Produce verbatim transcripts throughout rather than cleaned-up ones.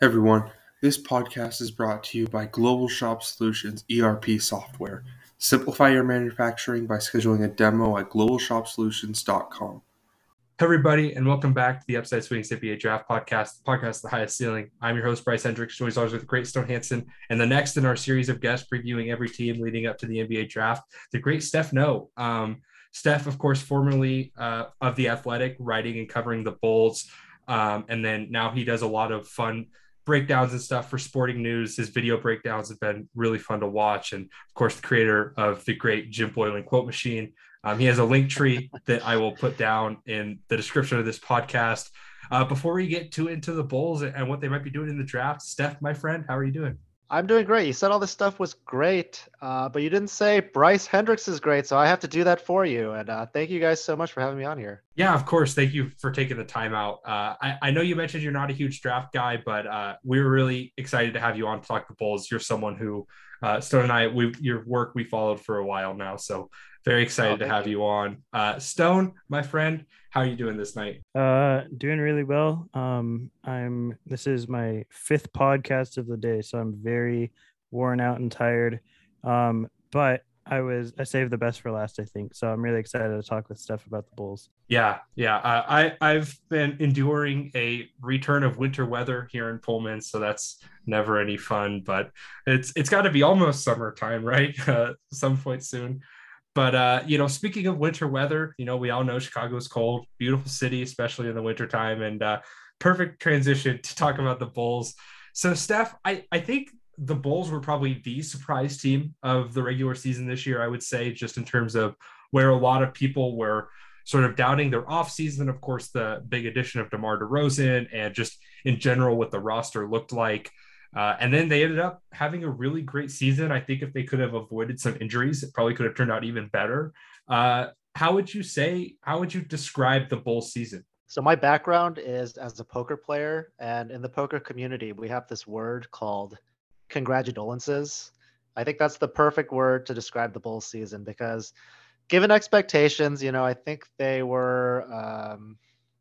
Everyone, this podcast is brought to you by Global Shop Solutions E R P software. Simplify your manufacturing by scheduling a demo at global shop solutions dot com. Hey everybody, and welcome back to the Upside Swing N B A Draft Podcast, the podcast The Highest Ceiling. I'm your host, Bryce Hendricks, joined as always with the great Stone Hansen, and the next in our series of guests previewing every team leading up to the N B A Draft, the great Steph No. Um, Steph, of course, formerly uh, of The Athletic, writing and covering the Bulls, um, and then now he does a lot of fun breakdowns and stuff for Sporting News. His video breakdowns have been really fun to watch, and of course, the creator of the great Jim Boylan quote machine. Um, he has a link tree that I will put down in the description of this podcast. Uh, before we get too into the Bulls and what they might be doing in the draft, Steph, my friend, how are you doing? I'm doing great. You said all this stuff was great, uh, but you didn't say Bryce Hendricks is great, so I have to do that for you. And uh, thank you guys so much for having me on here. Yeah, of course. Thank you for taking the time out. Uh, I, I know you mentioned you're not a huge draft guy, but uh, we were really excited to have you on to talk the Bulls. You're someone who, uh, Stone and I, we your work we followed for a while now, so very excited oh, to have you, you on. Uh, Stone, my friend, how are you doing this night? Uh, doing really well. Um, I'm. This is my fifth podcast of the day, so I'm very worn out and tired. Um, but I was I saved the best for last, I think. So I'm really excited to talk with Steph about the Bulls. Yeah, yeah. Uh, I I've been enduring a return of winter weather here in Pullman, so that's never any fun. But it's it's got to be almost summertime, right? Uh, some point soon. But, uh, you know, speaking of winter weather, you know, we all know Chicago's cold, beautiful city, especially in the wintertime, and uh, perfect transition to talk about the Bulls. So, Steph, I, I think the Bulls were probably the surprise team of the regular season this year, I would say, just in terms of where a lot of people were sort of doubting their offseason. Of course, the big addition of DeMar DeRozan and just in general what the roster looked like. Uh, and then they ended up having a really great season. I think if they could have avoided some injuries, it probably could have turned out even better. Uh, how would you say, how would you describe the Bulls season? So my background is as a poker player, and in the poker community, we have this word called congratulations. I think that's the perfect word to describe the Bulls season because given expectations, you know, I think they were, um,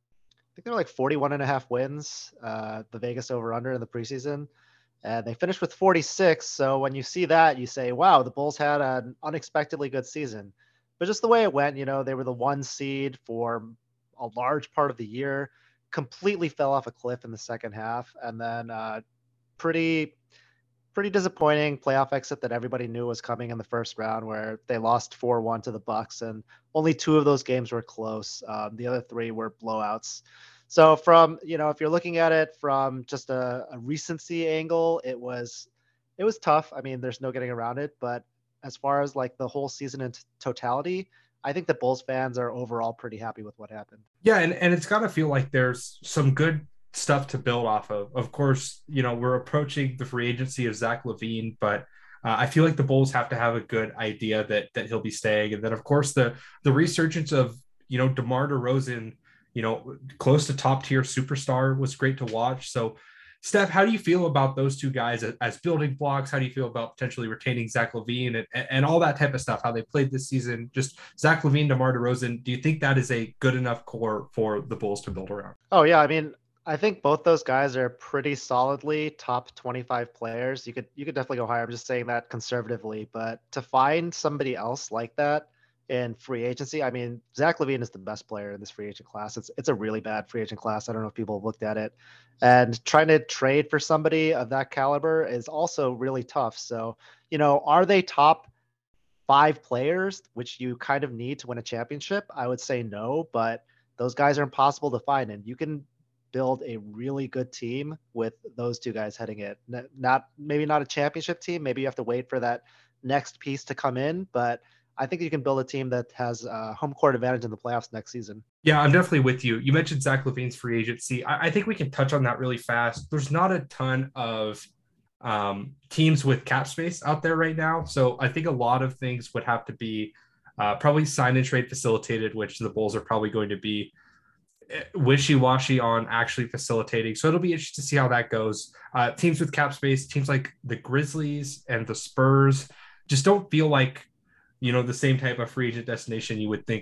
I think they were like forty-one and a half wins, uh, the Vegas over under in the preseason. And they finished with forty-six. So when you see that, you say, wow, the Bulls had an unexpectedly good season. But just the way it went, you know, they were the one seed for a large part of the year, completely fell off a cliff in the second half. And then uh, pretty, pretty disappointing playoff exit that everybody knew was coming in the first round where they lost four one to the Bucks. And only two of those games were close. Um, the other three were blowouts. So from, you know, if you're looking at it from just a, a recency angle, it was, it was tough. I mean, there's no getting around it, but as far as like the whole season in t- totality, I think that Bulls fans are overall pretty happy with what happened. Yeah. And, and it's got to feel like there's some good stuff to build off of. Of course, you know, we're approaching the free agency of Zach LaVine, but uh, I feel like the Bulls have to have a good idea that, that he'll be staying. And then of course the, the resurgence of, you know, DeMar DeRozan, you know, close to top tier superstar was great to watch. So Steph, how do you feel about those two guys as, as building blocks? How do you feel about potentially retaining Zach LaVine and, and, and all that type of stuff, how they played this season? Just Zach LaVine, DeMar DeRozan, do you think that is a good enough core for the Bulls to build around? Oh yeah. I mean, I think both those guys are pretty solidly top twenty-five players. You could, you could definitely go higher. I'm just saying that conservatively, but to find somebody else like that in free agency, I mean, Zach LaVine is the best player in this free agent class. It's it's a really bad free agent class. I don't know if people have looked at it. And trying to trade for somebody of that caliber is also really tough. So, you know, are they top five players, which you kind of need to win a championship? I would say no, but those guys are impossible to find. And you can build a really good team with those two guys heading it. Not maybe not a championship team. Maybe you have to wait for that next piece to come in, but I think you can build a team that has a home court advantage in the playoffs next season. Yeah, I'm definitely with you. You mentioned Zach LaVine's free agency. I, I think we can touch on that really fast. There's not a ton of um, teams with cap space out there right now. So I think a lot of things would have to be uh, probably sign and trade facilitated, which the Bulls are probably going to be wishy-washy on actually facilitating. So it'll be interesting to see how that goes. Uh, teams with cap space, teams like the Grizzlies and the Spurs just don't feel like, you know, the same type of free agent destination you would think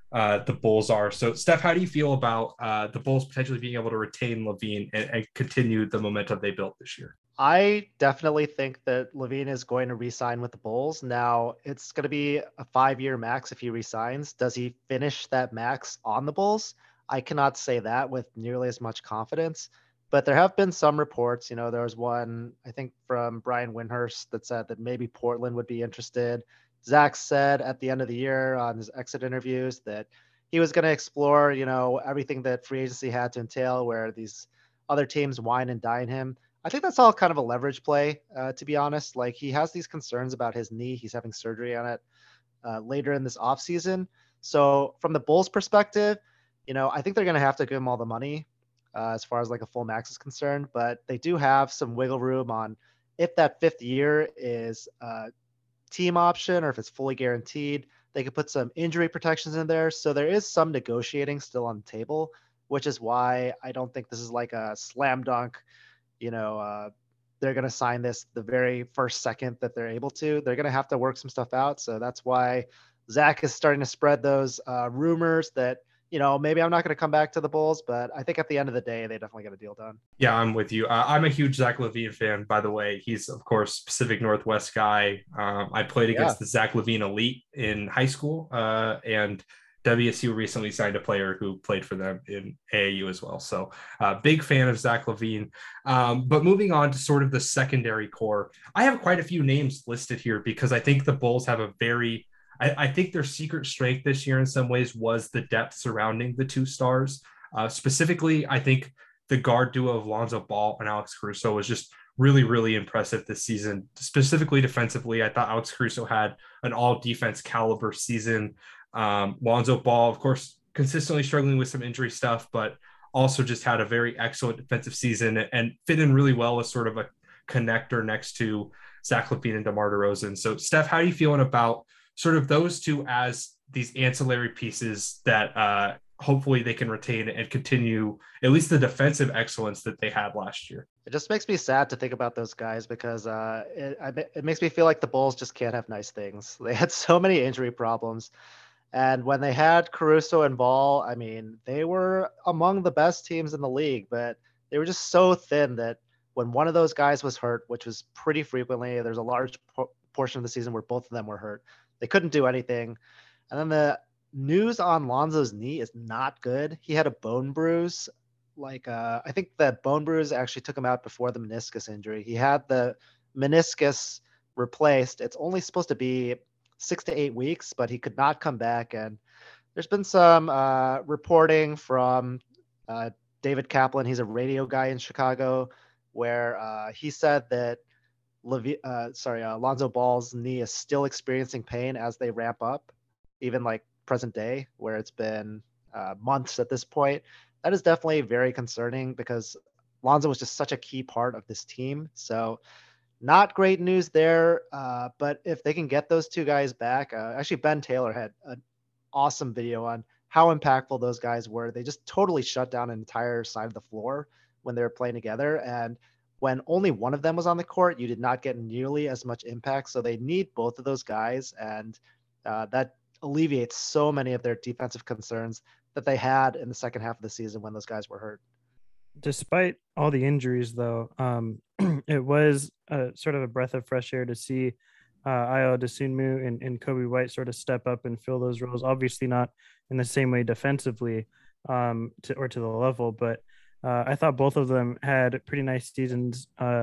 uh, the Bulls are. So, Steph, how do you feel about uh, the Bulls potentially being able to retain LaVine and, and continue the momentum they built this year? I definitely think that LaVine is going to re-sign with the Bulls. Now, it's going to be a five-year max if he re-signs. Does he finish that max on the Bulls? I cannot say that with nearly as much confidence. But there have been some reports. You know, there was one, I think, from Brian Windhurst that said that maybe Portland would be interested. Zach said at the end of the year on his exit interviews that he was going to explore, you know, everything that free agency had to entail, where these other teams wine and dine him. I think that's all kind of a leverage play, uh, to be honest. Like, he has these concerns about his knee. He's having surgery on it uh, later in this offseason. So from the Bulls' perspective, you know, I think they're going to have to give him all the money uh, as far as like a full max is concerned. But they do have some wiggle room on if that fifth year is a team option or if it's fully guaranteed. They could put some injury protections in there. So there is some negotiating still on the table, which is why I don't think this is like a slam dunk. You know, uh, they're going to sign this the very first second that they're able to. They're going to have to work some stuff out. So that's why Zach is starting to spread those uh, rumors that, you know, maybe I'm not going to come back to the Bulls, but I think at the end of the day, they definitely get a deal done. Yeah, I'm with you. Uh, I'm a huge Zach LaVine fan, by the way. He's, of course, Pacific Northwest guy. Um, I played against Yeah. the Zach LaVine Elite in high school, uh, and W S U recently signed a player who played for them in A A U as well. So uh, big fan of Zach LaVine. Um, but moving on to sort of the secondary core, I have quite a few names listed here because I think the Bulls have a very, I, I think their secret strength this year in some ways was the depth surrounding the two stars. Uh, specifically, I think the guard duo of Lonzo Ball and Alex Caruso was just really, really impressive this season, specifically defensively. I thought Alex Caruso had an all defense caliber season. Um, Lonzo Ball, of course, consistently struggling with some injury stuff, but also just had a very excellent defensive season and fit in really well as sort of a connector next to Zach LaVine and DeMar DeRozan. So, Steph, how are you feeling about sort of those two as these ancillary pieces that uh, hopefully they can retain and continue at least the defensive excellence that they had last year? It just makes me sad to think about those guys because uh, it, I, it makes me feel like the Bulls just can't have nice things. They had so many injury problems. And when they had Caruso and Ball, I mean, they were among the best teams in the league, but they were just so thin that when one of those guys was hurt, which was pretty frequently, there's a large po- portion of the season where both of them were hurt. They couldn't do anything. And then the news on Lonzo's knee is not good. He had a bone bruise. Like, uh, I think that bone bruise actually took him out before the meniscus injury. He had the meniscus replaced. It's only supposed to be six to eight weeks, but he could not come back. And there's been some uh, reporting from uh, David Kaplan. He's a radio guy in Chicago, where uh, he said that Levi- uh, sorry, uh, Lonzo Ball's knee is still experiencing pain as they ramp up, even like present day, where it's been uh, months at this point. That is definitely very concerning because Lonzo was just such a key part of this team. So not great news there, uh, but if they can get those two guys back, uh, actually Ben Taylor had an awesome video on how impactful those guys were. They just totally shut down an entire side of the floor when they were playing together. And when only one of them was on the court, you did not get nearly as much impact. So they need both of those guys. And uh, that alleviates so many of their defensive concerns that they had in the second half of the season when those guys were hurt. Despite all the injuries, though, um, it was a, sort of a breath of fresh air to see uh, Ayo Dosunmu and, and Kobe White sort of step up and fill those roles. Obviously, not in the same way defensively um, to, or to the level, but uh, I thought both of them had pretty nice seasons. Uh,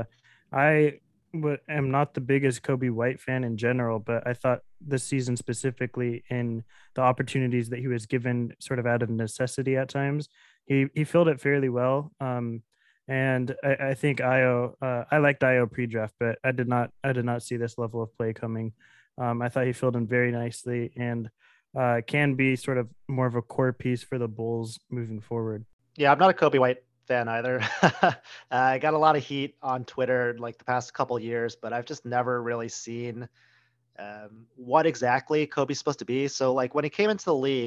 I w- am not the biggest Kobe White fan in general, but I thought this season specifically, in the opportunities that he was given sort of out of necessity at times, he he filled it fairly well. Um, and I, I think Ayo, uh, I liked Ayo pre-draft, but I did not I did not see this level of play coming. Um, I thought he filled in very nicely and uh, can be sort of more of a core piece for the Bulls moving forward. Yeah, I'm not a Kobe White fan either. uh, I got a lot of heat on Twitter like the past couple years, but I've just never really seen um, what exactly Kobe's supposed to be. So like when he came into the league,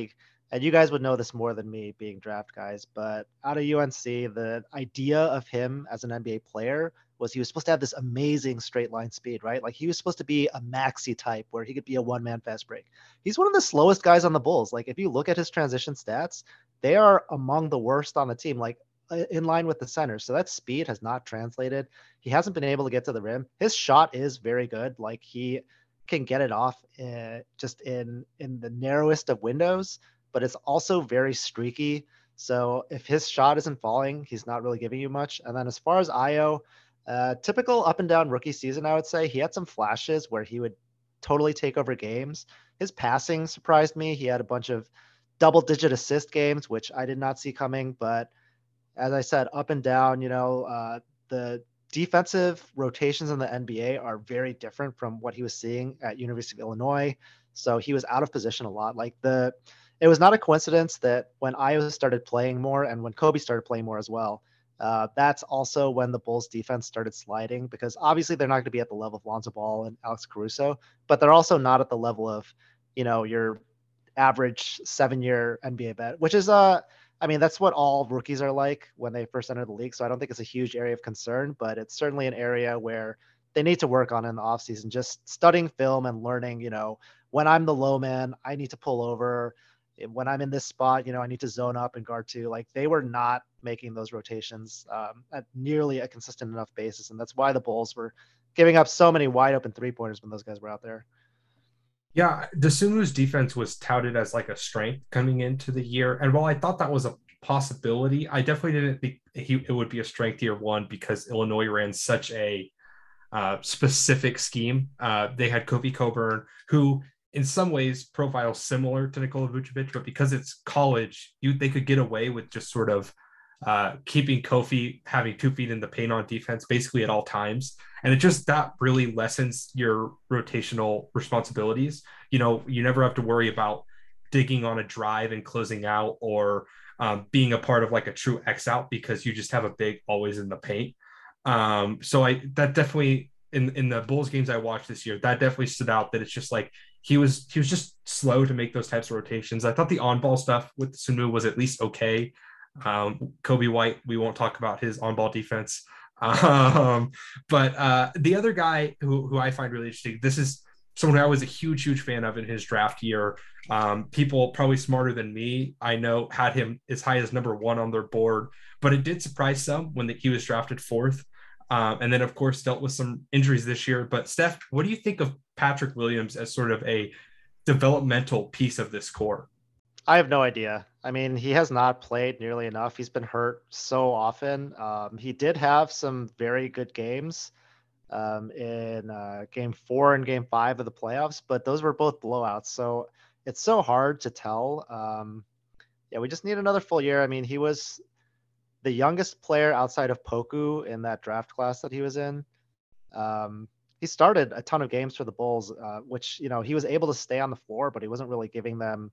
and you guys would know this more than me being draft guys, but out of U N C, the idea of him as an N B A player was he was supposed to have this amazing straight line speed, right? Like he was supposed to be a maxi type where he could be a one man fast break. He's one of the slowest guys on the Bulls. Like if you look at his transition stats, they are among the worst on the team, like in line with the centers. So that speed has not translated. He hasn't been able to get to the rim. His shot is very good. Like he can get it off uh, just in in the narrowest of windows, but it's also very streaky. So if his shot isn't falling, he's not really giving you much. And then as far as Ayo, uh, typical up and down rookie season, I would say he had some flashes where he would totally take over games. His passing surprised me. He had a bunch of double digit assist games, which I did not see coming. But as I said, up and down, you know, uh, the defensive rotations in the N B A are very different from what he was seeing at University of Illinois. So he was out of position a lot. Like the, it was not a coincidence that when Ayo started playing more and when Kobe started playing more as well, uh, that's also when the Bulls defense started sliding, because obviously they're not going to be at the level of Lonzo Ball and Alex Caruso, but they're also not at the level of, you know, your average seven year N B A vet, which is, uh, I mean, that's what all rookies are like when they first enter the league. So I don't think it's a huge area of concern, but it's certainly an area where they need to work on in the offseason, just studying film and learning, you know, when I'm the low man, I need to pull over. When I'm in this spot, you know, I need to zone up and guard two. Like they were not making those rotations um, at nearly a consistent enough basis. And that's why the Bulls were giving up so many wide open three pointers when those guys were out there. Yeah, Dosunmu's defense was touted as like a strength coming into the year. And while I thought that was a possibility, I definitely didn't think he, it would be a strength year one because Illinois ran such a uh, specific scheme. Uh, they had Kofi Coburn, who in some ways profiles similar to Nikola Vucevic, but because it's college, you they could get away with just sort of uh, keeping Kofi having two feet in the paint on defense basically at all times. And it just, that really lessens your rotational responsibilities. You know, you never have to worry about digging on a drive and closing out or um, being a part of like a true X out because you just have a big always in the paint. Um, so I, that definitely in, in the Bulls games I watched this year, that definitely stood out that it's just like, he was, he was just slow to make those types of rotations. I thought the on ball stuff with Sunmu was at least okay. Um, Kobe White, we won't talk about his on ball defense. Um, but uh, the other guy who, who I find really interesting, this is someone who I was a huge, huge fan of in his draft year. Um, people probably smarter than me, I know, had him as high as number one on their board, but it did surprise some when the, he was drafted fourth. Um, and then, of course, dealt with some injuries this year. But Steph, what do you think of Patrick Williams as sort of a developmental piece of this core? I have no idea. I mean, he has not played nearly enough. He's been hurt so often. Um, he did have some very good games um, in uh, game four and game five of the playoffs, but those were both blowouts. So it's so hard to tell. Um, yeah, we just need another full year. I mean, he was the youngest player outside of Poku in that draft class that he was in. Um, he started a ton of games for the Bulls, uh, which, you know, he was able to stay on the floor, but he wasn't really giving them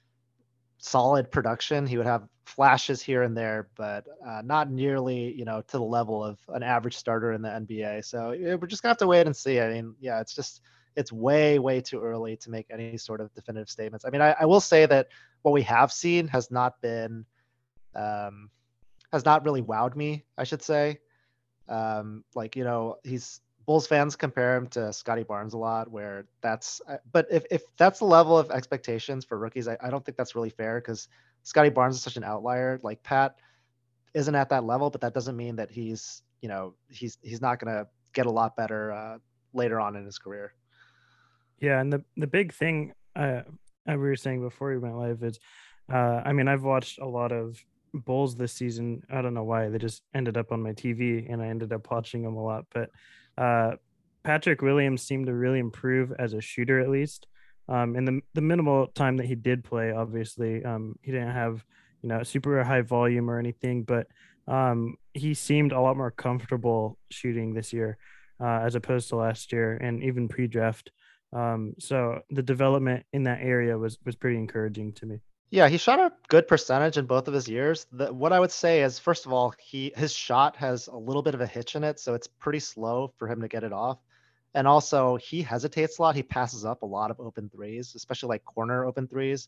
solid production. He would have flashes here and there, but uh, not nearly, you know, to the level of an average starter in the N B A. So yeah, we're just gonna have to wait and see. I mean, yeah, it's just, it's way, way too early to make any sort of definitive statements. I mean, I, I will say that what we have seen has not been, um, has not really wowed me, I should say. Um, like, you know, he's, Bulls fans compare him to Scotty Barnes a lot, where that's, but if, if that's the level of expectations for rookies, I, I don't think that's really fair because Scotty Barnes is such an outlier. Like Pat isn't at that level, but that doesn't mean that he's, you know, he's, he's not going to get a lot better uh, later on in his career. Yeah. And the, the big thing uh, we were saying before we went live is, uh, I mean, I've watched a lot of Bulls this season. I don't know why they just ended up on my T V and I ended up watching them a lot, but uh, Patrick Williams seemed to really improve as a shooter, at least. Um, in the the minimal time that he did play, obviously, um, he didn't have, you know, super high volume or anything, but um, he seemed a lot more comfortable shooting this year uh, as opposed to last year and even pre-draft. Um, so the development in that area was was pretty encouraging to me. Yeah, he shot a good percentage in both of his years. The, what I would say is, first of all, he his shot has a little bit of a hitch in it, so it's pretty slow for him to get it off. And also, he hesitates a lot. He passes up a lot of open threes, especially like corner open threes.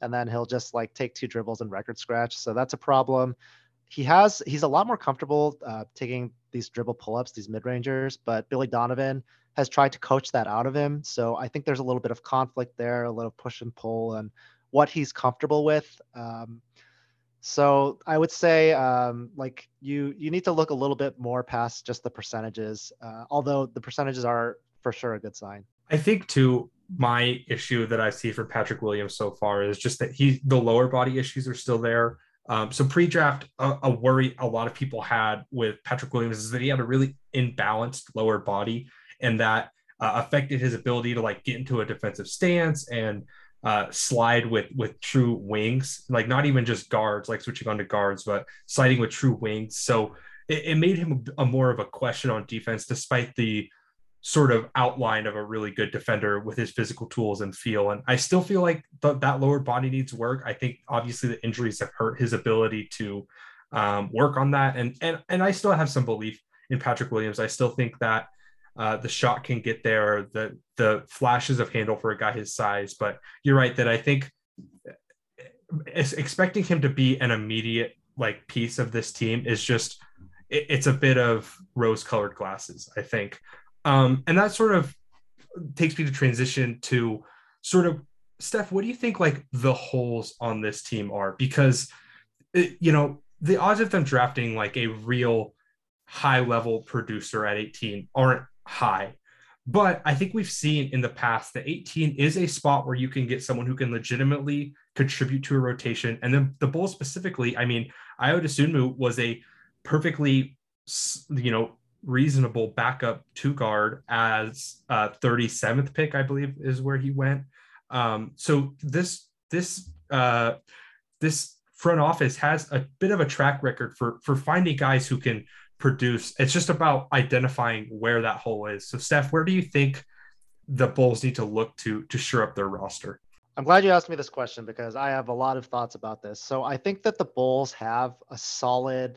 and then he'll just like take two dribbles and record scratch. So that's a problem. He has he's a lot more comfortable uh, taking these dribble pull-ups, these mid-rangers, but Billy Donovan has tried to coach that out of him. So I think there's a little bit of conflict there, a little push and pull, and what he's comfortable with. Um, so I would say um, like you you need to look a little bit more past just the percentages, uh, although the percentages are for sure a good sign. I think too, my issue that I see for Patrick Williams so far is just that he the lower body issues are still there. Um, so pre-draft, a, a worry a lot of people had with Patrick Williams is that he had a really imbalanced lower body, and that uh, affected his ability to like get into a defensive stance and uh, slide with with true wings, like not even just guards, like switching onto guards, but sliding with true wings. So it, it made him a, a more of a question on defense, despite the sort of outline of a really good defender with his physical tools and feel. And I still feel like th- that lower body needs work. I think obviously the injuries have hurt his ability to um, work on that. And, and, and I still have some belief in Patrick Williams. I still think that uh, the shot can get there, the, the flashes of handle for a guy his size, but you're right that I think expecting him to be an immediate like piece of this team is just, it, it's a bit of rose colored glasses, I think. Um, and that sort of takes me to transition to sort of, Steph, what do you think like the holes on this team are? Because, it, you know, the odds of them drafting like a real high level producer at eighteen aren't high. But I think we've seen in the past that eighteen is a spot where you can get someone who can legitimately contribute to a rotation. And then the Bulls specifically, I mean, Ayo Dosunmu was a perfectly, you know, reasonable backup two guard as uh thirty-seventh pick, I believe is where he went. Um, so this this uh this front office has a bit of a track record for for finding guys who can produce. It's just about identifying where that hole is. So Steph, where do you think the Bulls need to look to to shore up their roster? I'm glad you asked me this question because I have a lot of thoughts about this. So I think that the Bulls have a solid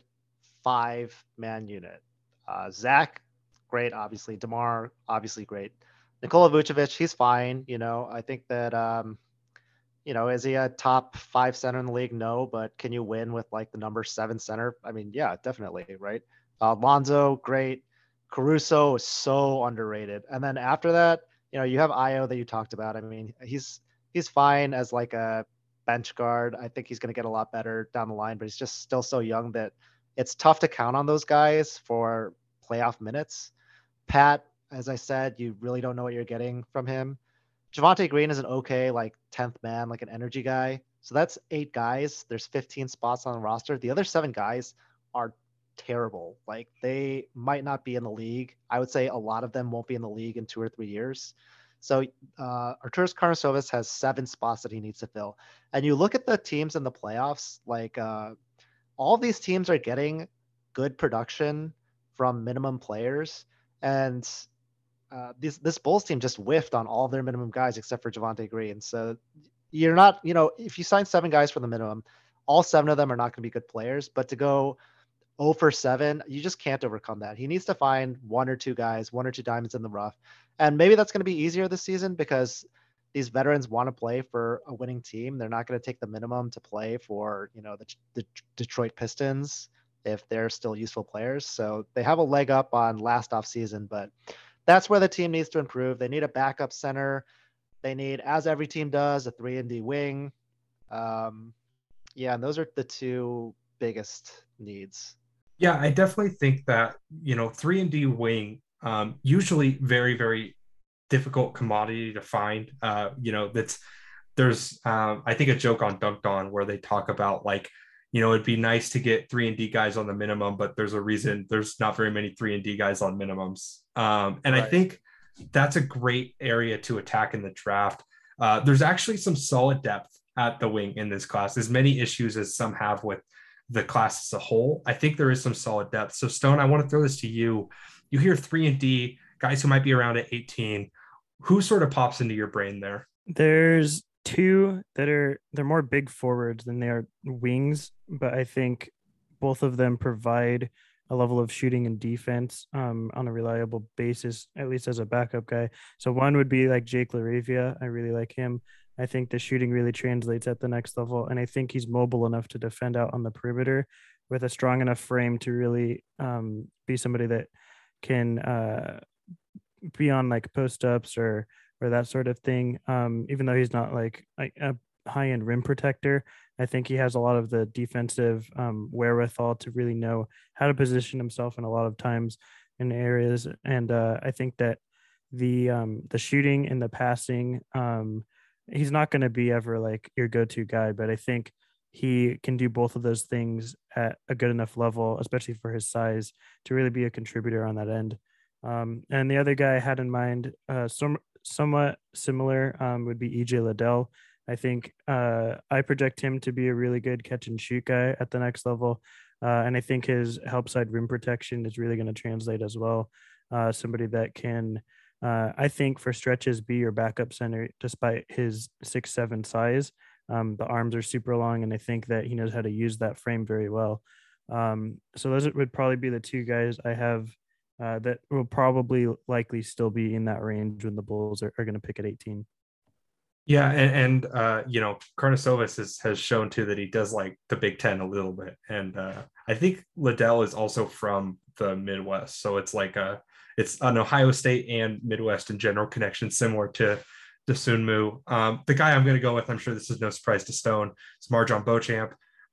five man unit. Uh, Zach, great, obviously. DeMar, obviously great. Nikola Vucevic, he's fine. You know, I think that, um, you know, is he a top five center in the league? No, but can you win with like the number seven center? I mean, yeah, definitely, right? Uh, Lonzo, great. Caruso is so underrated. And then after that, you know, you have Ayo that you talked about. I mean, he's he's fine as like a bench guard. I think he's going to get a lot better down the line, but he's just still so young that it's tough to count on those guys for playoff minutes. Pat, as I said, you really don't know what you're getting from him. Javonte Green is an okay, like tenth man, like an energy guy. So that's eight guys. There's fifteen spots on the roster. The other seven guys are terrible. Like they might not be in the league. I would say a lot of them won't be in the league in two or three years. So uh, Arturas Karnisovas has seven spots that he needs to fill. And you look at the teams in the playoffs, like uh, all of these teams are getting good production from minimum players. And uh, this, this Bulls team just whiffed on all of their minimum guys except for Javonte Green. So you're not, you know, if you sign seven guys for the minimum, all seven of them are not going to be good players. But to go oh for seven, you just can't overcome that. He needs to find one or two guys, one or two diamonds in the rough. And maybe that's going to be easier this season because these veterans want to play for a winning team. They're not going to take the minimum to play for, you know, the, the Detroit Pistons if they're still useful players. So they have a leg up on last off season, but that's where the team needs to improve. They need a backup center. They need, as every team does, a three and D wing. Um, yeah, and those are the two biggest needs. Yeah, I definitely think that, you know, three and D wing, um, usually very, very difficult commodity to find. Uh, you know, that's there's um, I think a joke on Dunked On where they talk about like, you know, it'd be nice to get three and D guys on the minimum, but there's a reason there's not very many three and D guys on minimums. Um, and right. I think that's a great area to attack in the draft. Uh, there's actually some solid depth at the wing in this class. As many issues as some have with the class as a whole, I think there is some solid depth. So Stone, I want to throw this to you. You hear three and D guys who might be around at eighteen. Who sort of pops into your brain there? There's two that are, they're more big forwards than they are wings, but I think both of them provide a level of shooting and defense um, on a reliable basis, at least as a backup guy. So one would be like Jake LaRavia. I really like him. I think the shooting really translates at the next level, and I think he's mobile enough to defend out on the perimeter with a strong enough frame to really um, be somebody that can uh, be on like post ups or or that sort of thing. Um, even though he's not like a, a high end rim protector, I think he has a lot of the defensive um, wherewithal to really know how to position himself in a lot of times in areas. And uh, I think that the um, the shooting and the passing, um, he's not going to be ever like your go to guy, but I think he can do both of those things at a good enough level, especially for his size, to really be a contributor on that end. Um, and the other guy I had in mind, uh, some, somewhat similar, um, would be E J Liddell. I think uh, I project him to be a really good catch and shoot guy at the next level. Uh, and I think his help side rim protection is really going to translate as well. Uh, somebody that can, uh, I think, for stretches, be your backup center despite his six seven size. Um, the arms are super long, and I think that he knows how to use that frame very well. Um, so those would probably be the two guys I have uh, that will probably likely still be in that range when the Bulls are, are going to pick at eighteen. Yeah, and, and uh, you know, Karnisovas has, has shown too that he does like the Big Ten a little bit, and uh, I think Liddell is also from the Midwest, so it's like a it's an Ohio State and Midwest in general connection, similar to to Sunmu. Um, the guy I'm going to go with, I'm sure this is no surprise to Stone, is MarJon Beauchamp.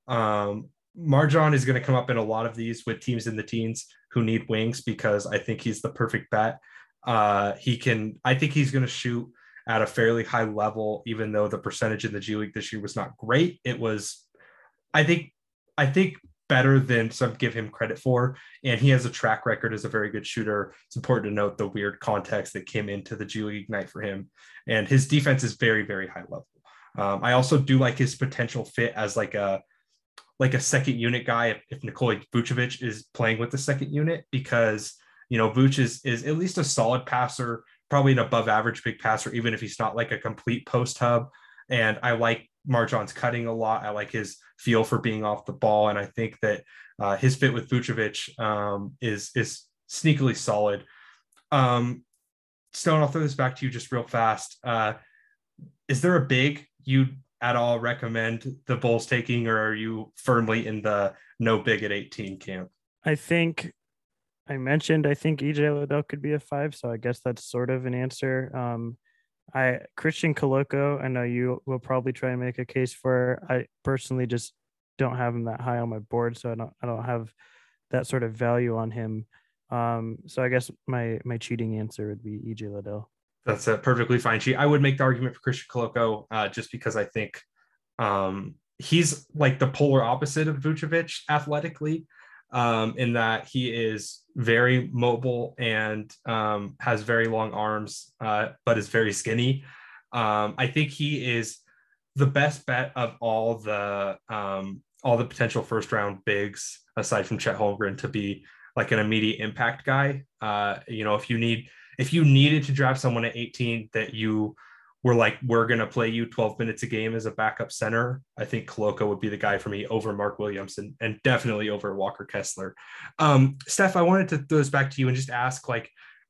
Um, MarJon is going to come up in a lot of these with teams in the teens who need wings because I think he's the perfect bet. Uh, he can, I think he's going to shoot at a fairly high level, even though the percentage in the G League this year was not great. It was, I think, I think better than some give him credit for. And he has a track record as a very good shooter. It's important to note the weird context that came into the G League night for him. And his defense is very, very high level. Um, I also do like his potential fit as like a, like a second unit guy if, if Nikola Vucevic is playing with the second unit, because, you know, Vuce is, is at least a solid passer, probably an above average big passer, even if he's not like a complete post hub. And I like MarJon's cutting a lot. I like his feel for being off the ball. And I think that uh, his fit with Vucevic um, is, is sneakily solid. Um, Stone, I'll throw this back to you just real fast. Uh, is there a big you at all recommend the Bulls taking, or are you firmly in the no big at eighteen camp? I think I mentioned, I think E J Liddell could be a five, so I guess that's sort of an answer. Um, I Christian Koloko, I know you will probably try and make a case for. I personally just don't have him that high on my board, so I don't I don't have that sort of value on him. Um, so I guess my my cheating answer would be E J Liddell. That's a perfectly fine cheat. I would make the argument for Christian Koloko uh, just because I think um, he's like the polar opposite of Vucevic athletically, um, in that he is very mobile and um, has very long arms, uh, but is very skinny. Um, I think he is the best bet of all the um, all the potential first round bigs, aside from Chet Holmgren, to be like an immediate impact guy. Uh, you know, if you need if you needed to draft someone at eighteen that you were like, we're going to play you twelve minutes a game as a backup center, I think Koloko would be the guy for me over Mark Williams and, and definitely over Walker Kessler. Um, Steph, I wanted to throw this back to you and just ask, like,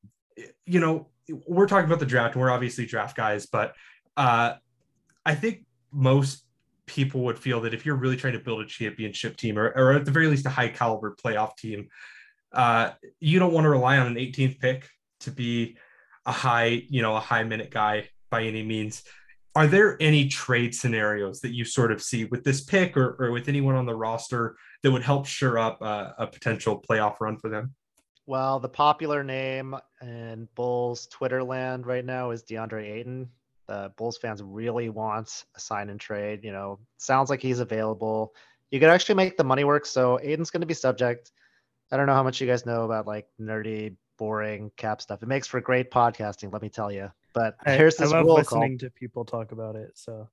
you know, we're talking about the draft and we're obviously draft guys, but uh, I think most people would feel that if you're really trying to build a championship team, or, or at the very least a high caliber playoff team, uh, you don't want to rely on an eighteenth pick to be a high, you know, a high minute guy by any means. Are there any trade scenarios that you sort of see with this pick or, or with anyone on the roster that would help shore up a, a potential playoff run for them? Well, the popular name in Bulls Twitter land right now is DeAndre Ayton. The Bulls fans really want a sign and trade. You know, sounds like he's available. You could actually make the money work. So Ayton's going to be subject. I don't know how much you guys know about like nerdy, boring cap stuff. It makes for great podcasting, let me tell you. But I, here's this I love rule listening called... to people talk about it. So,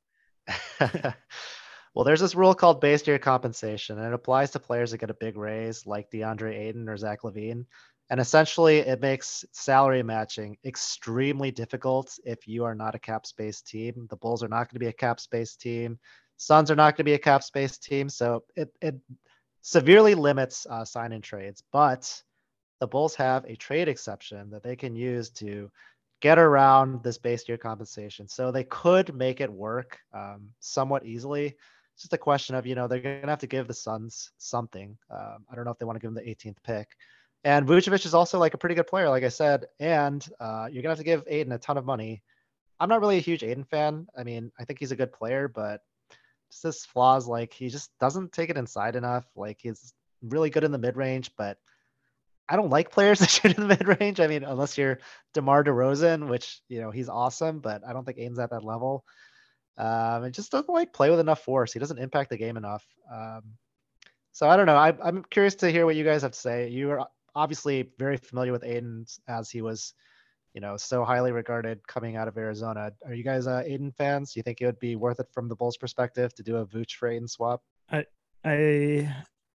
well, there's this rule called base year compensation, and it applies to players that get a big raise, like DeAndre Ayton or Zach LaVine. And essentially, it makes salary matching extremely difficult if you are not a cap space team. The Bulls are not going to be a cap space team. Suns are not going to be a cap space team. So it it severely limits uh, sign-in trades. But the Bulls have a trade exception that they can use to get around this base year compensation. So they could make it work um, somewhat easily. It's just a question of, you know, they're going to have to give the Suns something. Um, I don't know if they want to give them the eighteenth pick. And Vucevic is also like a pretty good player, like I said. And uh, you're going to have to give Ayton a ton of money. I'm not really a huge Ayton fan. I mean, I think he's a good player, but just this flaws, like he just doesn't take it inside enough. Like he's really good in the mid range, but I don't like players that shoot in the mid range. I mean, unless you're DeMar DeRozan, which, you know, he's awesome, but I don't think Aiden's at that level. Um, and just doesn't like play with enough force. He doesn't impact the game enough. Um, so I don't know. I, I'm curious to hear what you guys have to say. You are obviously very familiar with Aiden as he was, you know, so highly regarded coming out of Arizona. Are you guys uh, Aiden fans? Do you think it would be worth it from the Bulls' perspective to do a Vooch for Aiden swap? I I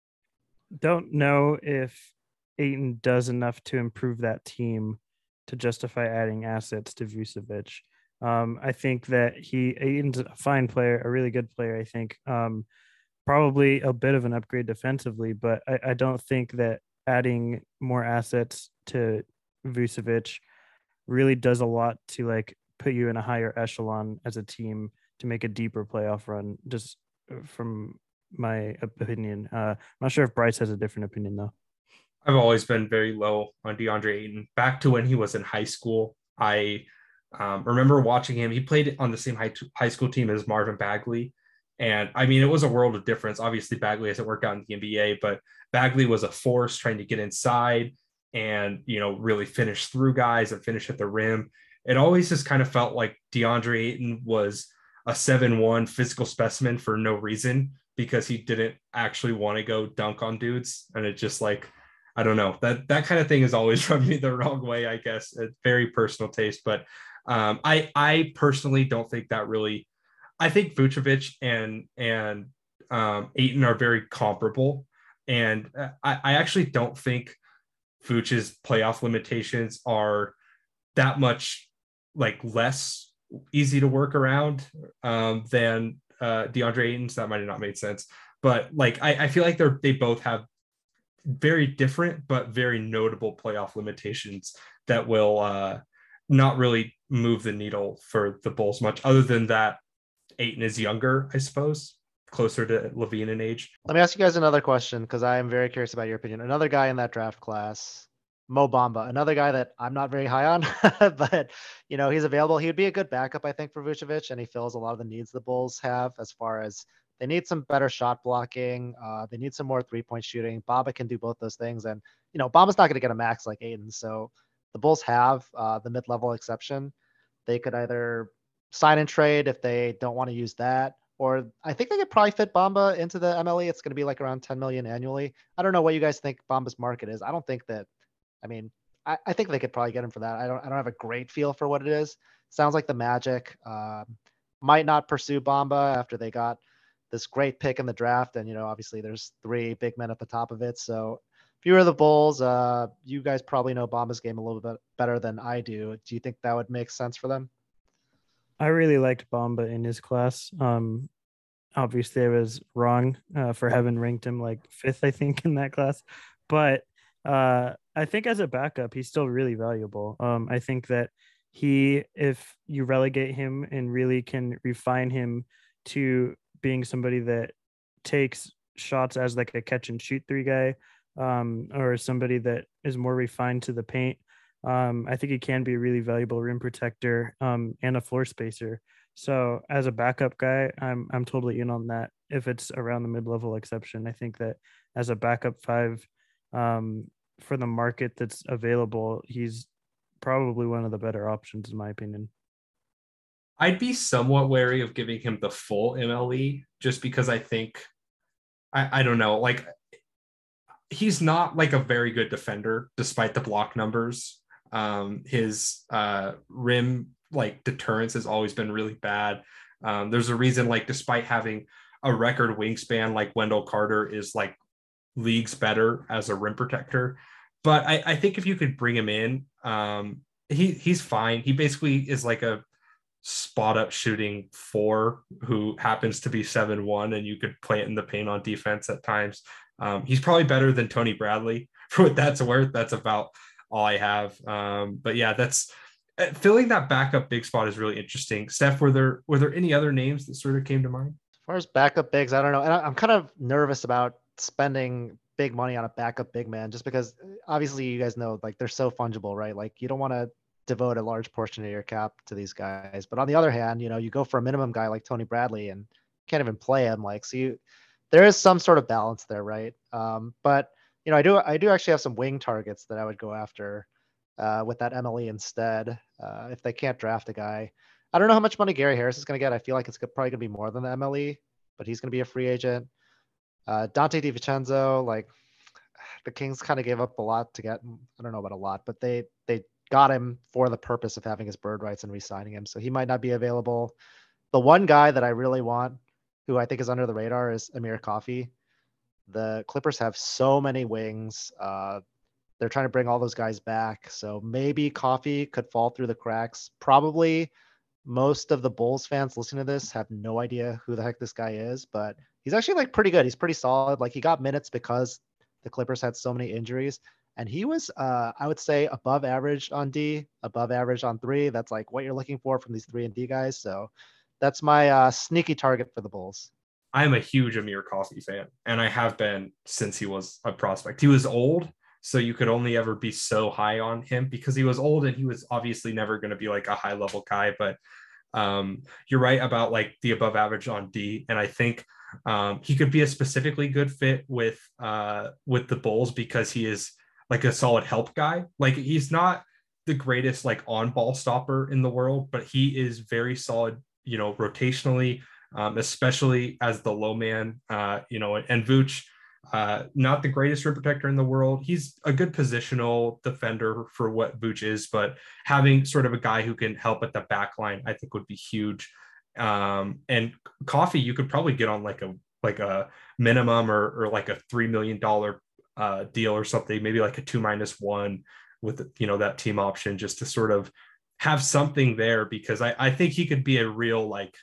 don't know if Ayton does enough to improve that team to justify adding assets to Vucevic. Um, I think that he Ayton's a fine player, a really good player. I think um, probably a bit of an upgrade defensively, but I, I don't think that adding more assets to Vucevic really does a lot to like put you in a higher echelon as a team to make a deeper playoff run. Just from my opinion, uh, I'm not sure if Bryce has a different opinion though. I've always been very low on DeAndre Ayton. Back to when he was in high school, I um, remember watching him. He played on the same high, t- high school team as Marvin Bagley. And I mean, it was a world of difference. Obviously, Bagley hasn't worked out in the N B A, but Bagley was a force trying to get inside and, you know, really finish through guys and finish at the rim. It always just kind of felt like DeAndre Ayton was a seven one physical specimen for no reason because he didn't actually want to go dunk on dudes. And it just like, I don't know, that that kind of thing has always rubbed me the wrong way, I guess. It's very personal taste, but um, I I personally don't think that really. I think Vucevic and and um, Ayton are very comparable, and I, I actually don't think Vucevic's playoff limitations are that much like less easy to work around um, than uh, DeAndre Ayton's. That might have not made sense, but like I, I feel like they're they both have very different but very notable playoff limitations that will uh, not really move the needle for the Bulls much. Other than that, Ayton is younger, I suppose, closer to Levine in age. Let me ask you guys another question because I am very curious about your opinion. Another guy in that draft class, Mo Bamba, another guy that I'm not very high on, but you know he's available. He would be a good backup, I think, for Vucevic, and he fills a lot of the needs the Bulls have as far as they need some better shot blocking. Uh, they need some more three-point shooting. Bamba can do both those things, and you know Bamba's not going to get a max like Ayton, so the Bulls have uh, the mid-level exception. They could either sign and trade if they don't want to use that, or I think they could probably fit Bamba into the M L E. It's going to be like around ten million annually. I don't know what you guys think Bamba's market is. I don't think that. I mean, I, I think they could probably get him for that. I don't. I don't have a great feel for what it is. Sounds like the Magic um, might not pursue Bamba after they got this great pick in the draft, and you know, obviously there's three big men at the top of it. So if you were the Bulls, uh, you guys probably know Bamba's game a little bit better than I do. Do you think that would make sense for them? I really liked Bamba in his class. Um, obviously, I was wrong uh, for having ranked him like fifth, I think, in that class. But uh, I think as a backup, he's still really valuable. Um, I think that he, if you relegate him and really can refine him to being somebody that takes shots as like a catch and shoot three guy, um, or somebody that is more refined to the paint, Um, I think he can be a really valuable rim protector um, and a floor spacer. So as a backup guy, I'm I'm totally in on that. If it's around the mid-level exception, I think that as a backup five um, for the market that's available, he's probably one of the better options in my opinion. I'd be somewhat wary of giving him the full M L E just because I think, I, I don't know, like he's not like a very good defender despite the block numbers. Um, his uh, rim like deterrence has always been really bad. Um, there's a reason, like, despite having a record wingspan, like Wendell Carter is like leagues better as a rim protector. But I, I think if you could bring him in, um, he he's fine. He basically is like a spot up shooting four who happens to be seven one, and you could play it in the paint on defense at times. Um, he's probably better than Tony Bradley for what that's worth. That's about all I have. Um, but yeah, that's uh, filling that backup big spot is really interesting. Steph, were there were there any other names that sort of came to mind? As far as backup bigs, I don't know. And I, I'm kind of nervous about spending big money on a backup big man just because obviously you guys know like they're so fungible, right? Like you don't want to devote a large portion of your cap to these guys. But on the other hand, you know, you go for a minimum guy like Tony Bradley and can't even play him. Like, so you, there is some sort of balance there, right? Um, but you know, I do, I do actually have some wing targets that I would go after uh, with that M L E instead. Uh, if they can't draft a guy, I don't know how much money Gary Harris is going to get. I feel like it's probably going to be more than the M L E, but he's going to be a free agent. Uh, Dante DiVincenzo, like the Kings kind of gave up a lot to get, I don't know about a lot, but they, they got him for the purpose of having his bird rights and re-signing him. So he might not be available. The one guy that I really want, who I think is under the radar, is Amir Coffey. The Clippers have so many wings. Uh, they're trying to bring all those guys back. So maybe Coffey could fall through the cracks. Probably most of the Bulls fans listening to this have no idea who the heck this guy is, but he's actually like pretty good. He's pretty solid. Like he got minutes because the Clippers had so many injuries. And he was, uh, I would say, above average on D, above average on three. That's like what you're looking for from these three and D guys. So that's my uh, sneaky target for the Bulls. I am a huge Amir Coffey fan, and I have been since he was a prospect. He was old, so you could only ever be so high on him because he was old and he was obviously never going to be like a high level guy. But um, you're right about like the above average on D, and I think um, he could be a specifically good fit with uh, with the Bulls because he is like a solid help guy. Like he's not the greatest like on ball stopper in the world, but he is very solid, you know, rotationally, um, especially as the low man, uh, you know, and Vooch, uh, not the greatest rim protector in the world. He's a good positional defender for what Vooch is, but having sort of a guy who can help at the back line, I think would be huge. Um, and Coffey, you could probably get on like a, like a minimum or, or like a three million dollars uh deal or something, maybe like a two minus one with, you know, that team option, just to sort of have something there, because I, I think he could be a real, like,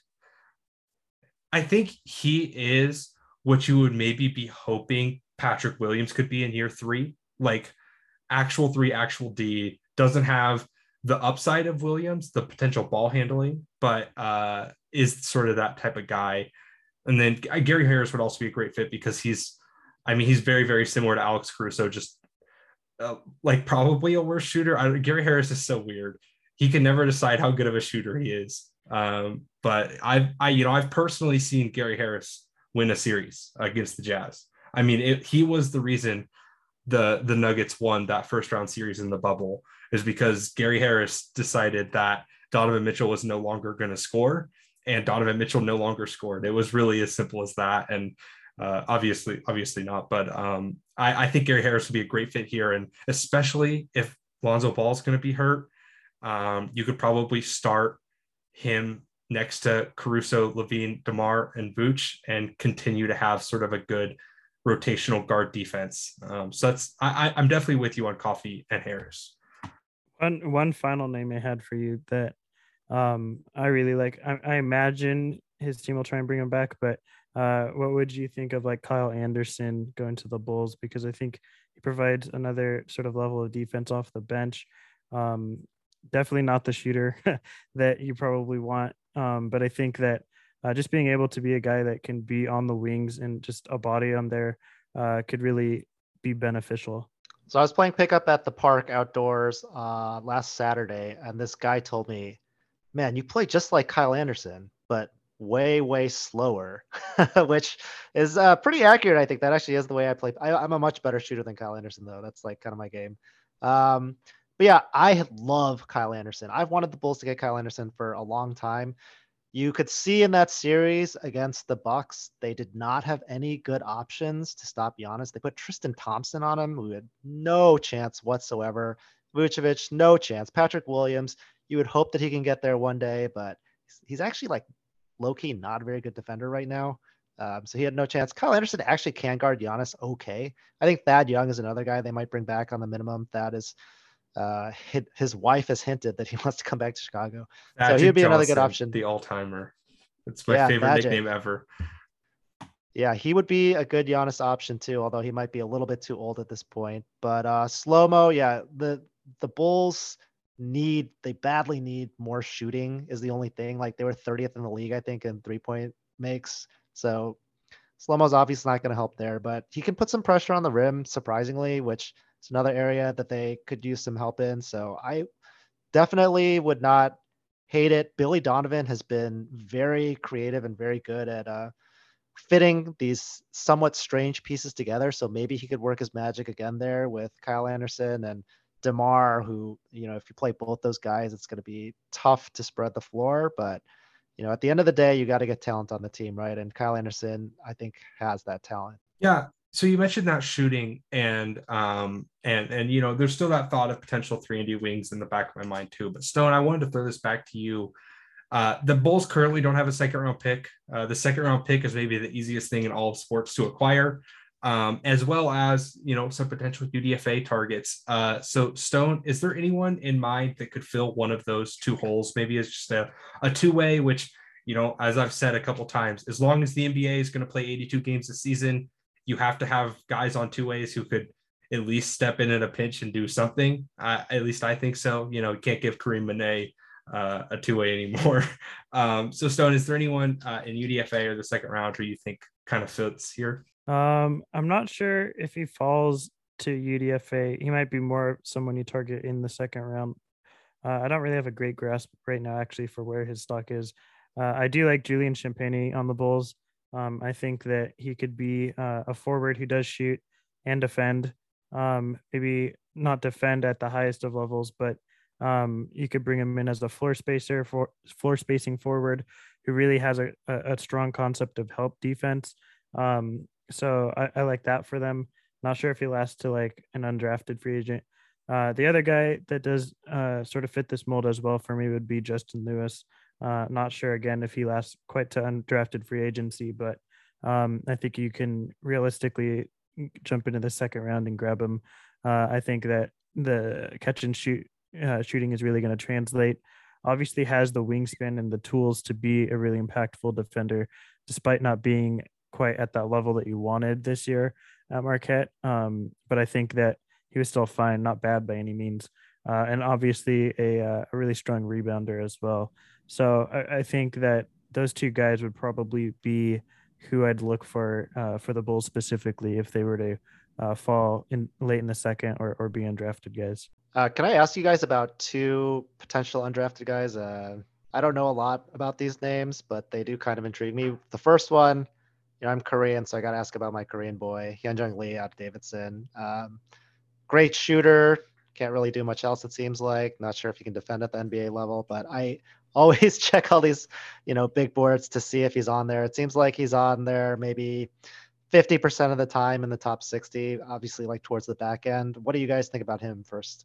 I think he is what you would maybe be hoping Patrick Williams could be in year three, like actual three, actual D, doesn't have the upside of Williams, the potential ball handling, but uh is sort of that type of guy. And then Gary Harris would also be a great fit because he's, I mean, he's very, very similar to Alex Caruso, just uh, like probably a worse shooter. I, Gary Harris is so weird. He can never decide how good of a shooter he is. Um, but I've, I, you know, I've personally seen Gary Harris win a series against the Jazz. I mean, it, he was the reason the, the Nuggets won that first round series in the bubble, is because Gary Harris decided that Donovan Mitchell was no longer going to score, and Donovan Mitchell no longer scored. It was really as simple as that. And Uh, obviously, obviously not, but um, I, I think Gary Harris would be a great fit here, and especially if Lonzo Ball is going to be hurt, um, you could probably start him next to Caruso, Levine, DeMar, and Vooch, and continue to have sort of a good rotational guard defense. Um, so that's I, I'm definitely with you on Coffey and Harris. One one final name I had for you that um, I really like. I, I imagine his team will try and bring him back, but uh, what would you think of like Kyle Anderson going to the Bulls? Because I think he provides another sort of level of defense off the bench. Um, definitely not the shooter that you probably want, um, but I think that uh, just being able to be a guy that can be on the wings and just a body on there uh, could really be beneficial. So I was playing pickup at the park outdoors uh, last Saturday, and this guy told me, "Man, you play just like Kyle Anderson, but way, way slower," which is uh, pretty accurate. I think that actually is the way I play. I, I'm a much better shooter than Kyle Anderson, though. That's like kind of my game. Um, but yeah, I love Kyle Anderson. I've wanted the Bulls to get Kyle Anderson for a long time. You could see in that series against the Bucks, they did not have any good options to stop Giannis. They put Tristan Thompson on him, who had no chance whatsoever. Vucevic, no chance. Patrick Williams, you would hope that he can get there one day, but he's actually like low-key not a very good defender right now. Um, so he had no chance. Kyle Anderson actually can guard Giannis okay. I think Thad Young is another guy they might bring back on the minimum. Thad is uh his wife has hinted that he wants to come back to Chicago. Magic so he'd be Johnson, another good option. The all-timer. It's my yeah, favorite Magic. nickname ever. Yeah, he would be a good Giannis option too, although he might be a little bit too old at this point. But uh slow-mo, yeah, the the Bulls need, they badly need more shooting is the only thing. Like they were thirtieth in the league, I think, in three point makes. So Slow-Mo's obviously not going to help there, but he can put some pressure on the rim, surprisingly, which is another area that they could use some help in. So I definitely would not hate it. Billy Donovan has been very creative and very good at uh, fitting these somewhat strange pieces together. So maybe he could work his magic again there with Kyle Anderson and DeMar, who, you know, if you play both those guys, it's going to be tough to spread the floor. But, you know, at the end of the day, you got to get talent on the team, right? And Kyle Anderson, I think, has that talent. Yeah. So you mentioned that shooting, and um and and you know, there's still that thought of potential three and D wings in the back of my mind too. But Stone, I wanted to throw this back to you. Uh, the Bulls currently don't have a second round pick. Uh, the second round pick is maybe the easiest thing in all of sports to acquire, um, as well as, you know, some potential U D F A targets. Uh, so Stone, is there anyone in mind that could fill one of those two holes? Maybe it's just a, a two way, which, you know, as I've said a couple times, as long as the N B A is going to play eighty-two games this season, you have to have guys on two ways who could at least step in at a pinch and do something. Uh, at least I think so. You know, you can't give Kareem Manet uh, a two-way anymore. um, so Stone, is there anyone uh, in U D F A or the second round who you think kind of fits here? Um, I'm not sure if he falls to U D F A. He might be more someone you target in the second round. Uh, I don't really have a great grasp right now, actually, for where his stock is. Uh, I do like Julian Champagnie on the Bulls. Um, I think that he could be uh, a forward who does shoot and defend. Um, maybe not defend at the highest of levels, but um, you could bring him in as the floor spacer, for floor spacing forward, who really has a, a, a strong concept of help defense. Um, so I, I like that for them. Not sure if he lasts to like an undrafted free agent. Uh, the other guy that does uh, sort of fit this mold as well for me would be Justin Lewis. Uh, not sure again if he lasts quite to undrafted free agency, but um, I think you can realistically jump into the second round and grab him. Uh, I think that the catch and shoot uh, shooting is really going to translate. Obviously, has the wingspan and the tools to be a really impactful defender, despite not being quite at that level that you wanted this year at Marquette. Um, but I think that he was still fine, not bad by any means, uh, and obviously a, uh, a really strong rebounder as well. So I, I think that those two guys would probably be who I'd look for uh, for the Bulls specifically if they were to uh, fall in late in the second or, or be undrafted guys. Uh, can I ask you guys about two potential undrafted guys? Uh, I don't know a lot about these names, but they do kind of intrigue me. The first one, you know, I'm Korean, so I got to ask about my Korean boy, Hyunjung Lee out of Davidson. Um, great shooter. Can't really do much else, it seems like. Not sure if he can defend at the N B A level, but I always check all these, you know, big boards to see if he's on there. It seems like he's on there maybe fifty percent of the time in the top sixty, obviously like towards the back end. What do you guys think about him first?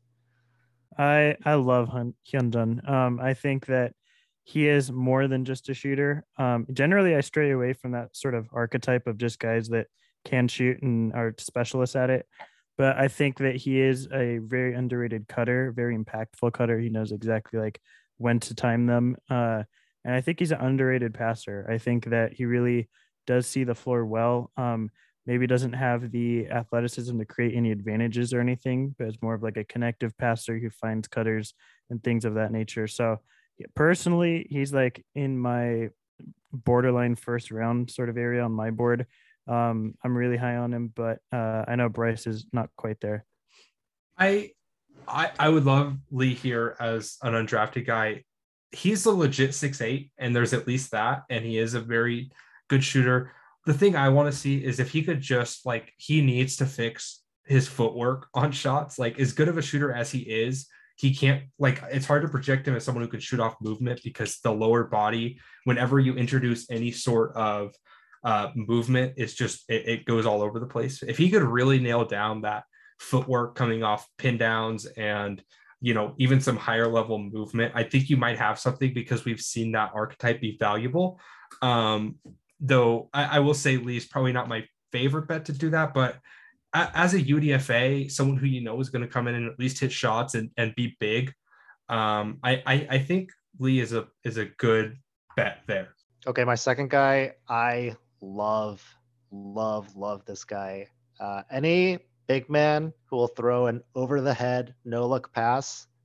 I I love Hyun Hyundun. Um, I think that he is more than just a shooter. Um, generally, I stray away from that sort of archetype of just guys that can shoot and are specialists at it. But I think that he is a very underrated cutter, very impactful cutter. He knows exactly like when to time them. Uh, and I think he's an underrated passer. I think that he really does see the floor well. Um, maybe doesn't have the athleticism to create any advantages or anything, but it's more of like a connective passer who finds cutters and things of that nature. So personally, he's like in my borderline first round sort of area on my board. Um, I'm really high on him, but uh, I know Bryce is not quite there. I, I I would love Lee here as an undrafted guy. He's a legit six eight, and there's at least that, and he is a very good shooter. The thing I want to see is if he could just like, he needs to fix his footwork on shots. Like, as good of a shooter as he is, he can't, like, it's hard to project him as someone who can shoot off movement, because the lower body, whenever you introduce any sort of uh, movement, it's just, it, it goes all over the place. If he could really nail down that footwork coming off pin downs and, you know, even some higher level movement, I think you might have something, because we've seen that archetype be valuable. Um, though I, I will say Lee's probably not my favorite bet to do that, but as a U D F A, someone who you know is going to come in and at least hit shots and, and be big, um, I, I I think Lee is a is a good bet there. Okay, my second guy, I love, love, love this guy. Uh, any big man who will throw an over the head, no look pass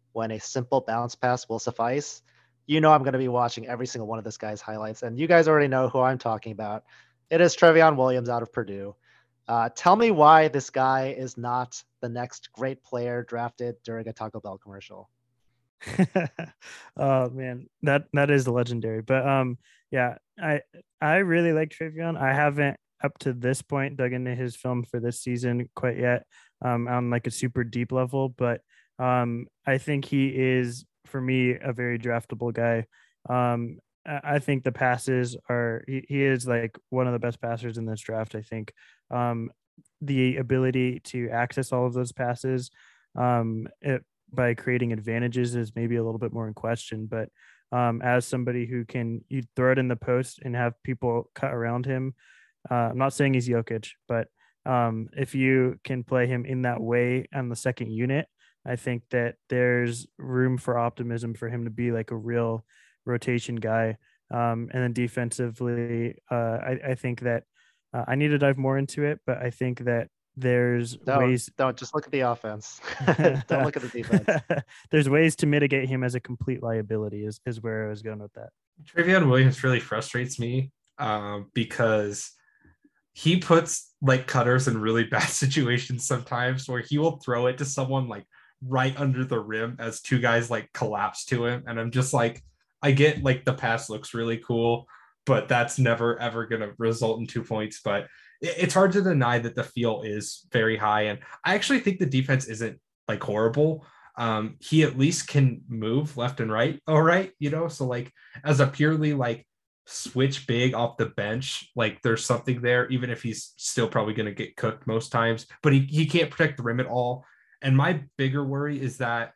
when a simple bounce pass will suffice, you know I'm going to be watching every single one of this guy's highlights. And you guys already know who I'm talking about. It is Trevion Williams out of Purdue. Uh, tell me why this guy is not the next great player drafted during a Taco Bell commercial. Oh man, that that is legendary. But um, yeah, I I really like Trevion. I haven't up to this point dug into his film for this season quite yet, um, on like a super deep level. But um, I think he is for me a very draftable guy. Um, I I think the passes are he, he is like one of the best passers in this draft. I think um, the ability to access all of those passes, um, it, by creating advantages is maybe a little bit more in question. But um, as somebody who can you throw it in the post and have people cut around him, uh, I'm not saying he's Jokic, but um, if you can play him in that way on the second unit, I think that there's room for optimism for him to be like a real rotation guy. Um, and then defensively, uh, I, I think that uh, I need to dive more into it, but I think that there's Don't, ways. don't just look at the offense. Don't look at the defense. There's ways to mitigate him as a complete liability. Is is where I was going with that. Trevion Williams really frustrates me um, because he puts like cutters in really bad situations sometimes, where he will throw it to someone like right under the rim as two guys like collapse to him, and I'm just like, I get like the pass looks really cool, but that's never ever going to result in two points. But it's hard to deny that the feel is very high. And I actually think the defense isn't like horrible. Um, he at least can move left and right. All right. You know, so like as a purely like switch big off the bench, like there's something there, even if he's still probably going to get cooked most times, but he, he can't protect the rim at all. And my bigger worry is that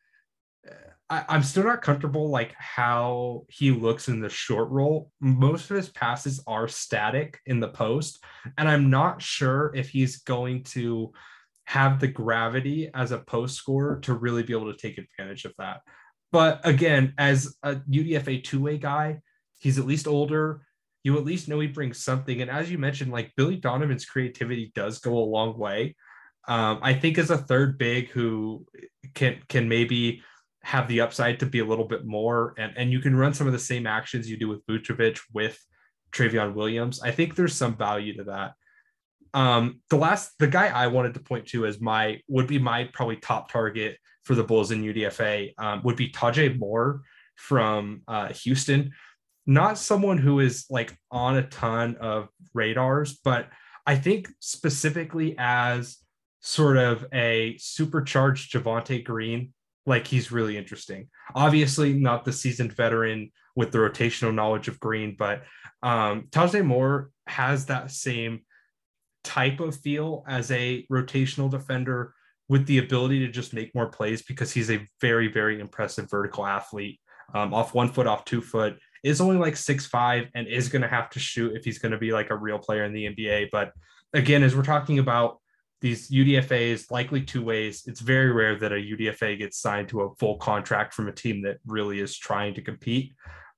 I, I'm still not comfortable like how he looks in the short roll. Most of his passes are static in the post, and I'm not sure if he's going to have the gravity as a post scorer to really be able to take advantage of that. But again, as a U D F A two-way guy, he's at least older. You at least know he brings something. And as you mentioned, like Billy Donovan's creativity does go a long way. Um, I think as a third big who can can maybe have the upside to be a little bit more, and, and you can run some of the same actions you do with Vucevic with Trevion Williams. I think there's some value to that. Um, the last, the guy I wanted to point to as my, would be my probably top target for the Bulls in U D F A um, would be Tajay Moore from uh, Houston. Not someone who is like on a ton of radars, but I think specifically as sort of a supercharged Javonte Green, like he's really interesting. Obviously not the seasoned veteran with the rotational knowledge of Green, but um, Tajay Moore has that same type of feel as a rotational defender with the ability to just make more plays because he's a very, very impressive vertical athlete. Um, off one foot, off two foot, is only like six five and is going to have to shoot if he's going to be like a real player in the N B A. But again, as we're talking about these U D F As, likely two ways, it's very rare that a U D F A gets signed to a full contract from a team that really is trying to compete.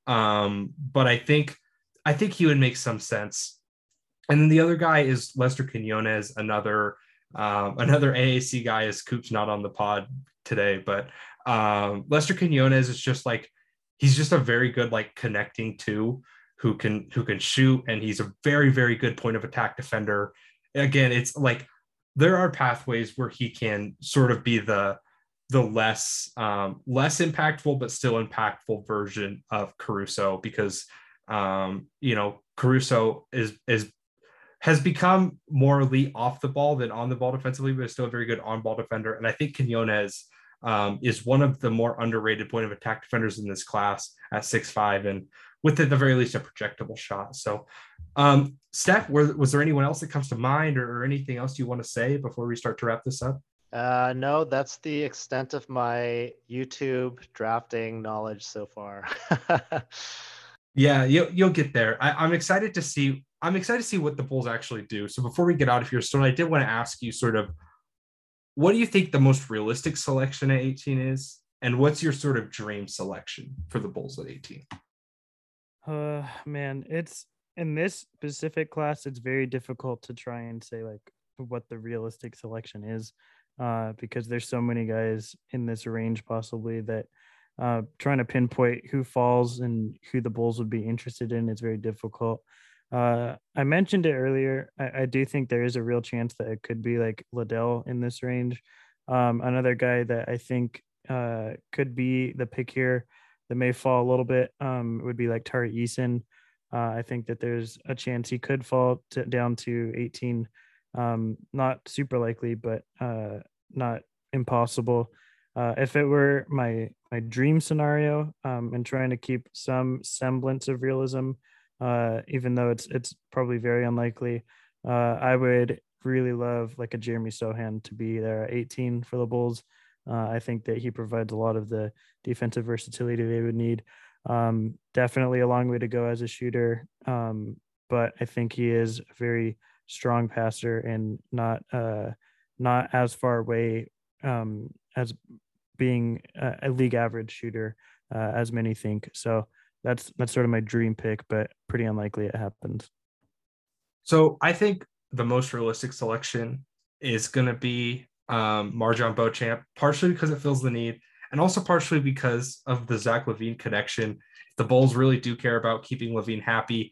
Um, but I think, I think he would make some sense. And then the other guy is Lester Quinones, another, um, another A A C guy. As Coop's not on the pod today, but um, Lester Quinones is just like, he's just a very good like connecting two who can who can shoot, and he's a very, very good point of attack defender. Again, it's like there are pathways where he can sort of be the the less um, less impactful but still impactful version of Caruso, because um, you know Caruso is is has become more elite off the ball than on the ball defensively, but is still a very good on ball defender. And I think Quinones um, is one of the more underrated point of attack defenders in this class at six five, and with at the very least a projectable shot. So, um, Steph, were, was there anyone else that comes to mind, or, or anything else you want to say before we start to wrap this up? Uh, no, that's the extent of my YouTube drafting knowledge so far. Yeah, you'll, you'll get there. I, I'm excited to see. I'm excited to see what the Bulls actually do. So before we get out of here, Stone, I did want to ask you sort of, what do you think the most realistic selection at eighteen is? And what's your sort of dream selection for the Bulls at eighteen? Uh, man, it's in this specific class, it's very difficult to try and say like what the realistic selection is. uh, because there's so many guys in this range possibly that uh, trying to pinpoint who falls and who the Bulls would be interested in is very difficult. Uh, I mentioned it earlier. I, I do think there is a real chance that it could be like Liddell in this range. Um, another guy that I think uh, could be the pick here that may fall a little bit um, would be like Tari Eason. Uh, I think that there's a chance he could fall to, down to eighteen. Um, not super likely, but uh, not impossible. Uh, if it were my my dream scenario, um, and trying to keep some semblance of realism, uh, even though it's it's probably very unlikely, uh, I would really love like a Jeremy Sohan to be there at eighteen for the Bulls. Uh, I think that he provides a lot of the defensive versatility they would need. Um, definitely a long way to go as a shooter, um, but I think he is a very strong passer and not uh, not as far away um, as being a, a league average shooter uh, as many think. So that's that's sort of my dream pick, but pretty unlikely it happens. So I think the most realistic selection is going to be um, MarJon Beauchamp, partially because it fills the need, and also partially because of the Zach LaVine connection. If the Bulls really do care about keeping LaVine happy,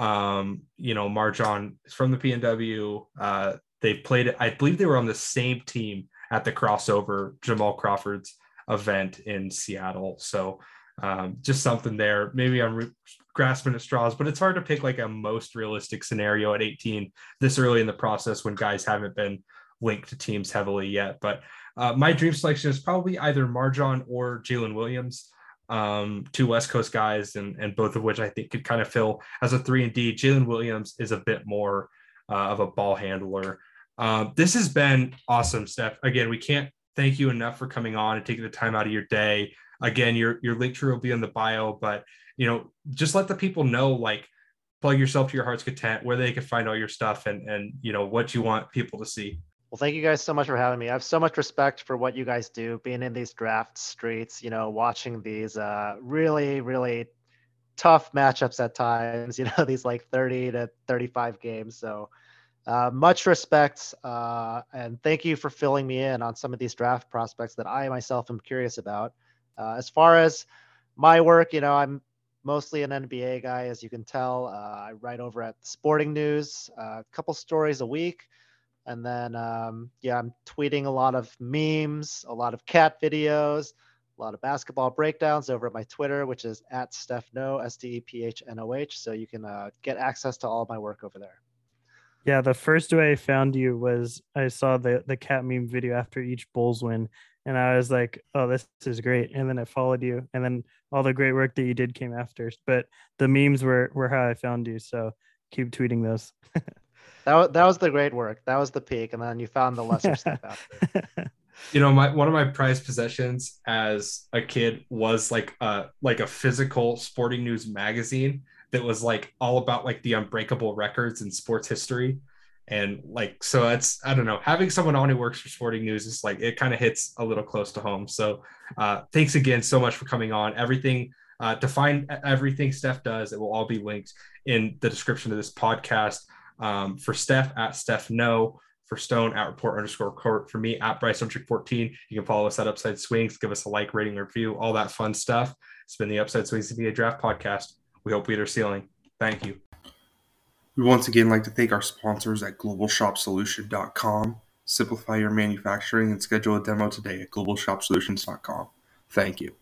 um, you know, MarJon is from the P N W. Uh, they played it. I believe they were on the same team at the crossover Jamal Crawford's event in Seattle. So um, just something there. Maybe I'm re- grasping at straws, but it's hard to pick like a most realistic scenario at eighteen this early in the process when guys haven't been linked to teams heavily yet. But uh, my dream selection is probably either MarJon or Jalen Williams, um, two West Coast guys, and, and both of which I think could kind of fill as a three and D. Jalen Williams is a bit more uh, of a ball handler. Um, this has been awesome, Steph. Again, we can't thank you enough for coming on and taking the time out of your day. Again, your your link tree will be in the bio, but you know, just let the people know, like, plug yourself to your heart's content, where they can find all your stuff, and and you know what you want people to see. Well, thank you guys so much for having me. I have so much respect for what you guys do, being in these draft streets, you know, watching these uh, really, really tough matchups at times, you know, these like thirty to thirty-five games. So uh, much respect. Uh, and thank you for filling me in on some of these draft prospects that I myself am curious about. Uh, as far as my work, you know, I'm mostly an N B A guy, as you can tell. Uh, I write over at Sporting News, uh, a couple stories a week. And then, um, yeah, I'm tweeting a lot of memes, a lot of cat videos, a lot of basketball breakdowns over at my Twitter, which is at Stephnoh, S T E P H N O H. So you can uh, get access to all of my work over there. Yeah, the first way I found you was I saw the the cat meme video after each Bulls win, and I was like, "Oh, this is great!" And then I followed you, and then all the great work that you did came after. But the memes were were how I found you. So keep tweeting those. That was, that was the great work. That was the peak, and then you found the lesser stuff after. You know, my one of my prized possessions as a kid was like a like a physical Sporting News magazine that was like all about like the unbreakable records in sports history. And like, so that's, I don't know, having someone on who works for Sporting News is like, it kind of hits a little close to home. So uh, thanks again so much for coming on. Everything uh, to find everything Steph does, it will all be linked in the description of this podcast. Um, for Steph at Stephnoh, for Stone at report underscore court, for me at Bryce fourteen. You can follow us at Upside Swings, give us a like, rating, review, all that fun stuff. It's been the Upside Swings N B A Draft Podcast. We hope we hit our ceiling. Thank you. We once again like to thank our sponsors at global shop solution dot com. Simplify your manufacturing and schedule a demo today at global shop solutions dot com. Thank you.